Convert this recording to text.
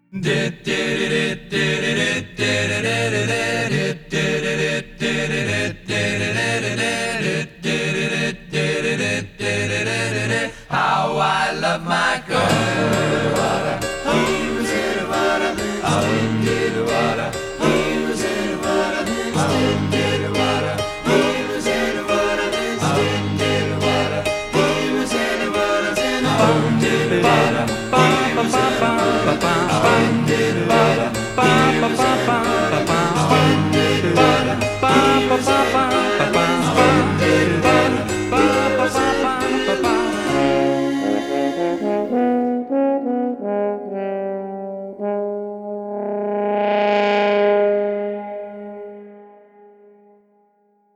How I love my girl. He was in the water, in the water. He was in the water, in the water. He was in the water, in the water. He was in the water, in the water.